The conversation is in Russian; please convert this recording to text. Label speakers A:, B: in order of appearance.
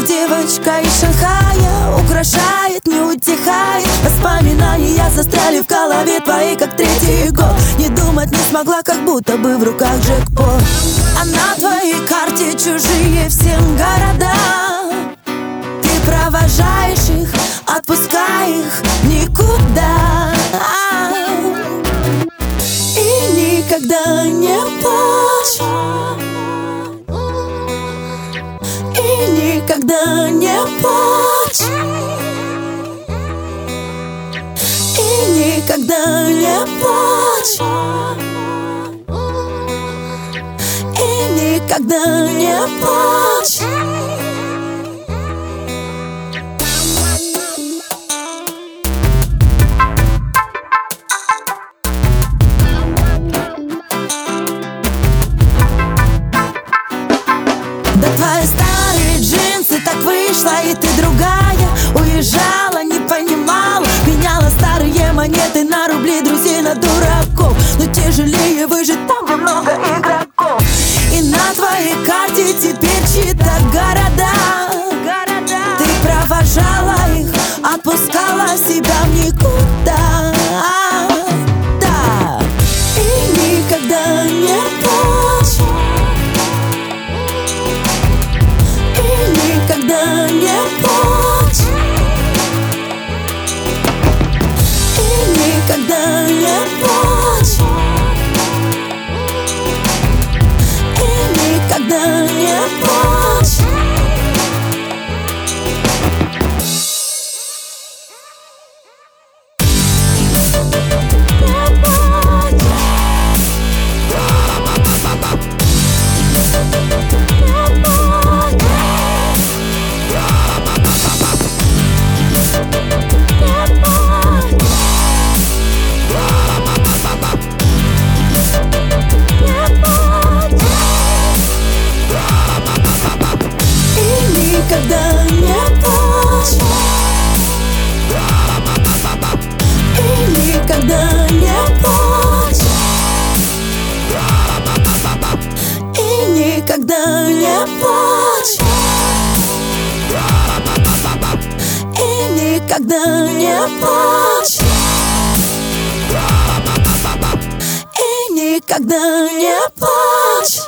A: девочка из Шанхая украшает, не утихает. Воспоминания застряли в голове твои, как третий год. Не думать не смогла, как будто бы в руках джекпот. А на твоей карте чужие всем города. Ты провожаешь их, отпускай их никуда. И никогда не плачь, и никогда не плачь, и никогда не плачь, и никогда не плачь. Да твои старые джинсы, так вышло, и ты другая. Уезжала, не понимала, меняла старые монеты на рубли, друзей на дураков. Но тяжелее выжить там, где много игроков. И на твоей карте теперь чьи-то города. Ты провожала их, отпускала себя в никуда. Да. И никогда не плачь, никогда не плачь, и никогда не плачь, и никогда не плачь. Никогда не плачь, и никогда не плачь, и никогда не плачь, и никогда не плачь, и никогда не плачь.